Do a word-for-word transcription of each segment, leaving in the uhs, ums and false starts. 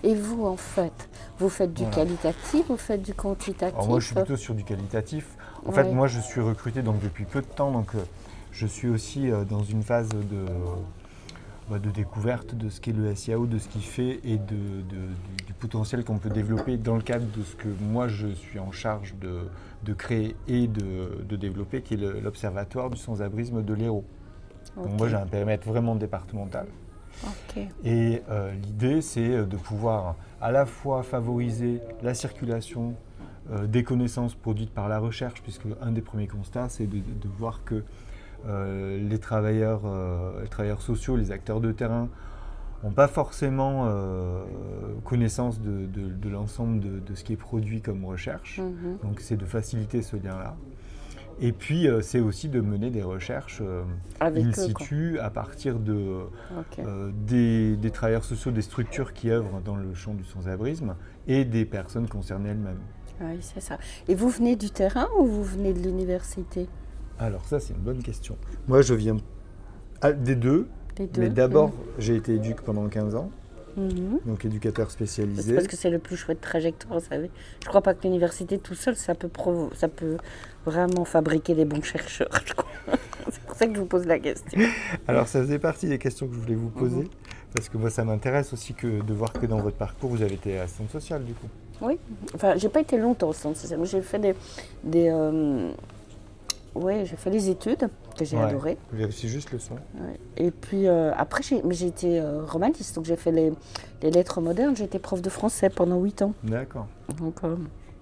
Et vous, en fait, vous faites du Voilà. qualitatif, vous faites du quantitatif? Alors moi, je suis plutôt sur du qualitatif. En Ouais. fait, moi, je suis recruté donc, depuis peu de temps, donc euh, je suis aussi euh, dans une phase de, bah, de découverte de ce qu'est le S E O, de ce qu'il fait et de, de- du, du potentiel qu'on peut développer dans le cadre de ce que moi, je suis en charge de, de créer et de, de développer, qui est le- l'Observatoire du sans-abrisme de l'Hérault. Donc Ok. moi, j'ai un périmètre vraiment départemental. Ok. Et euh, l'idée, c'est de pouvoir à la fois favoriser la circulation euh, des connaissances produites par la recherche, puisque un des premiers constats, c'est de, de voir que euh, les, travailleurs, euh, les travailleurs sociaux, les acteurs de terrain, n'ont pas forcément euh, connaissance de, de, de l'ensemble de, de ce qui est produit comme recherche. Mhm. Donc c'est de faciliter ce lien-là. Et puis, euh, c'est aussi de mener des recherches euh, Avec in eux, situ à partir de, Ok. euh, des, des travailleurs sociaux, des structures qui œuvrent dans le champ du sans-abrisme et des personnes concernées elles-mêmes. Oui, c'est ça. Et vous venez du terrain ou vous venez de l'université? Alors ça, c'est une bonne question. Moi, je viens ah, des deux, Les deux. mais d'abord, j'ai été éduque pendant quinze ans, Mhm. donc éducateur C'est spécialisé. parce que c'est le plus chouette trajectoire, vous savez. Je crois pas que l'université tout seul, ça peut, provo- ça peut vraiment fabriquer des bons chercheurs, je crois. C'est pour ça que je vous pose la question. Alors, ça faisait partie des questions que je voulais vous poser, Mhm. parce que moi, ça m'intéresse aussi que de voir que dans votre parcours, vous avez été assistante sociale, du coup. Oui, enfin, j'ai pas été longtemps au centre social. J'ai fait des, des euh, ouais, j'ai fait les études que j'ai Ouais. adorées. Vérifiez juste le son. Ouais. Et puis euh, après, j'ai, mais j'ai été euh, romaniste, donc j'ai fait les, les lettres modernes. J'ai été prof de français pendant huit ans. D'accord. Donc, euh,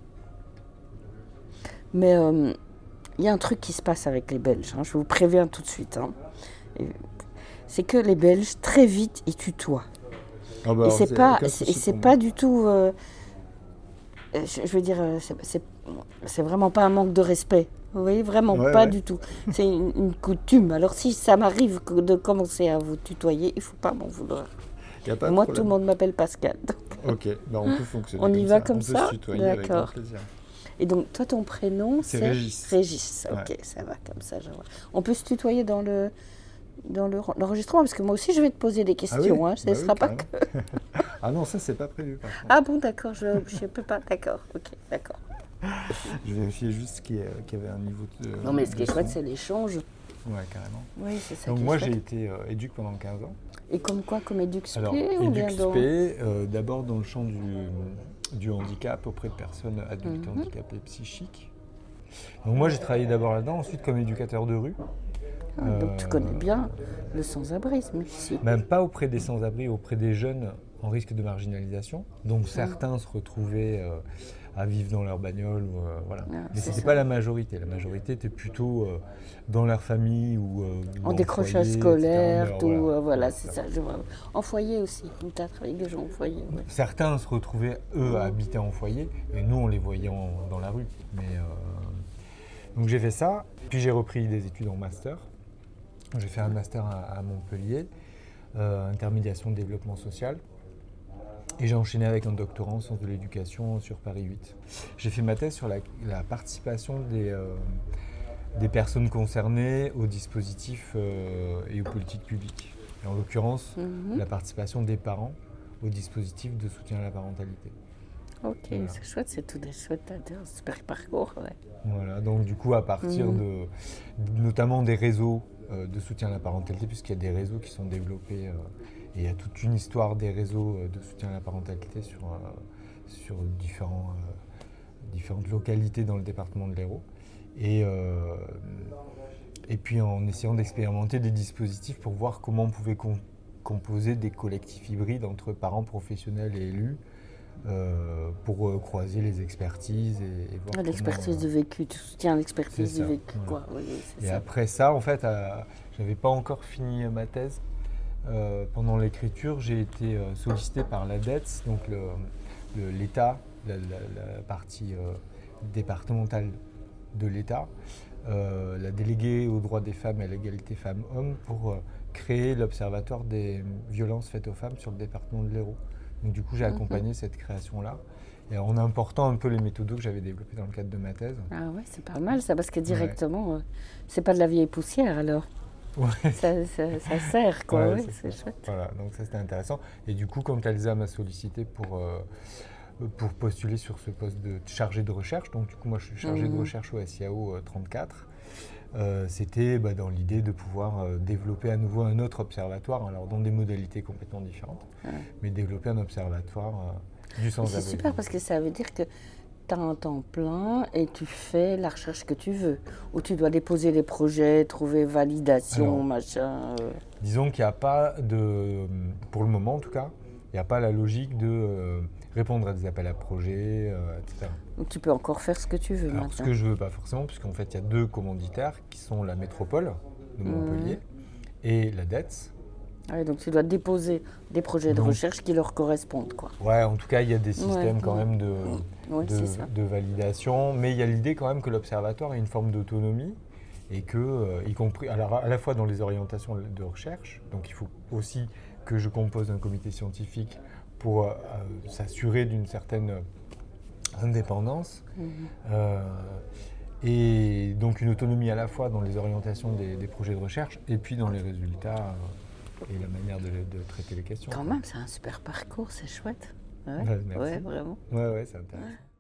mais il euh, y a un truc qui se passe avec les Belges. Hein, je vous préviens tout de suite. Hein. Et c'est que les Belges très vite ils tutoient. Ah bah, Et c'est c'est pas, aucun c'est, souci c'est pour pas moi. du tout. euh, je, je veux dire, euh, c'est, c'est, c'est vraiment pas un manque de respect. Vous voyez, vraiment Ouais, pas ouais. du tout. C'est une, une coutume. Alors si ça m'arrive que de commencer à vous tutoyer, il faut pas m'en vouloir. Y a pas de Moi, problème. tout le monde m'appelle Pascal. Ok, bah on peut fonctionner On y comme va ça. comme on ça peut se tutoyer avec grand D'accord. plaisir. Et donc, toi, ton prénom, C'est c'est Régis. Régis. Ok, Ouais. ça va comme ça, je vois. On peut se tutoyer dans le dans le, l'enregistrement parce que moi aussi, je vais te poser des Ah oui, questions. Hein. Ce bah ne oui, sera pas carrément. que. Ah non, ça c'est pas prévu par contre. Ah bon, d'accord, je ne peux pas. D'accord, ok, d'accord. Je vérifiais juste qu'il y, a- qu'il y avait un niveau de. Non, mais ce qui est de chouette, son. c'est l'échange. Ouais, carrément. Oui, c'est ça. Donc qui est moi chouette. j'ai été euh, éduque pendant quinze ans. Et comme quoi, comme éduc-spé Alors, ou bien éduque dans... spé, euh, d'abord dans le champ du, du handicap auprès de personnes adultes Mhm. handicapées psychiques. Donc moi j'ai travaillé d'abord là-dedans, ensuite comme éducateur de rue. Ah, donc tu Euh, connais bien le sans-abrisme ici. Même pas auprès des sans-abri, auprès des jeunes en risque de marginalisation. Donc certains se retrouvaient euh, à vivre dans leur bagnole. Ou, euh, voilà. Ah, Mais c'est c'était ça. pas la majorité. La majorité était plutôt euh, dans leur famille ou, euh, ou En décrochage foyer, scolaire, et cetera. tout, Mais, euh, voilà, Ouais, c'est ça. ça. Je vois. En foyer aussi. Tu as travaillé avec des gens en foyer. Ouais. Certains se retrouvaient, eux, à habiter en foyer, et nous, on les voyait en- dans la rue. Mais, euh, donc j'ai fait ça, puis j'ai repris des études en master. J'ai fait un master à, à Montpellier, euh, intermédiation de développement social. Et j'ai enchaîné avec un doctorat en sciences de l'éducation sur Paris huit. J'ai fait ma thèse sur la, la participation des, euh, des personnes concernées aux dispositifs euh, et aux politiques publiques. Et en l'occurrence, Mhm. la participation des parents aux dispositifs de soutien à la parentalité. Ok, Voilà. c'est chouette, c'est tout des chouettes, un super parcours. Ouais. Voilà, donc du coup, à partir Mhm. de, notamment des réseaux euh, de soutien à la parentalité, puisqu'il y a des réseaux qui sont développés, euh, et il y a toute une histoire des réseaux euh, de soutien à la parentalité sur, euh, sur différents, euh, différentes localités dans le département de l'Hérault. Et, euh, et puis en essayant d'expérimenter des dispositifs pour voir comment on pouvait com- composer des collectifs hybrides entre parents professionnels et élus, Euh, pour euh, croiser les expertises et, et voir Ah, l'expertise comment, du vécu, tu soutiens l'expertise c'est du ça, vécu, voilà. quoi. Oui, oui, c'est Et ça. après ça, en fait, euh, j'avais pas encore fini ma thèse. Euh, pendant l'écriture, j'ai été euh, sollicité par l'A D E T S, donc le- le- l'État, la, la- la partie euh, départementale de l'État, euh, la déléguée aux droits des femmes et à l'égalité femmes-hommes, pour euh, créer l'Observatoire des violences faites aux femmes sur le département de l'Hérault. Donc du coup, j'ai Mhm. accompagné cette création-là, et en important un peu les méthodos que j'avais développés dans le cadre de ma thèse. Ah ouais, c'est pas mal ça, parce que directement, euh, c'est pas de la vieille poussière alors. Ouais. Ça, ça, ça sert, quoi. Ouais, Ouais, c'est c'est ça. chouette. Voilà, donc ça c'était intéressant. Et du coup, quand Elsa m'a sollicité pour, euh, pour postuler sur ce poste de chargé de recherche, donc du coup moi je suis chargé de Mhm. recherche au S I A O euh, trente-quatre, euh, c'était bah, dans l'idée de pouvoir euh, développer à nouveau un autre observatoire, alors dans des modalités complètement différentes, Ouais. mais développer un observatoire euh, du Mais sans-abri. c'est super parce que ça veut dire que tu as un temps plein et tu fais la recherche que tu veux. Ou tu dois déposer les projets, trouver validation, Alors, machin. euh. Disons qu'il n'y a pas de, pour le moment en tout cas, il n'y a pas la logique de euh, répondre à des appels à projets, euh, et cetera. Donc tu peux encore faire ce que tu veux Alors ce maintenant. que je veux pas forcément, puisqu'en fait il y a deux commanditaires qui sont la métropole de Montpellier et la D E T S. Ouais, donc tu dois déposer des projets de Donc- recherche qui leur correspondent, quoi. Ouais, en tout cas il y a des systèmes Ouais, quand ouais. même de, Ouais, de, c'est ça. de validation, mais il y a l'idée quand même que l'observatoire ait une forme d'autonomie et que, euh, y compris alors, à la fois dans les orientations de recherche, donc il faut aussi que je compose un comité scientifique pour euh, euh, s'assurer d'une certaine indépendance. Mhm. Euh, et donc une autonomie à la fois dans les orientations des, des projets de recherche et puis dans les résultats euh, et la manière de, de traiter les questions. Quand même, c'est un super parcours, c'est chouette. Ouais, Ouais, merci. ouais, vraiment. Ouais, ouais, c'est intéressant. Ouais.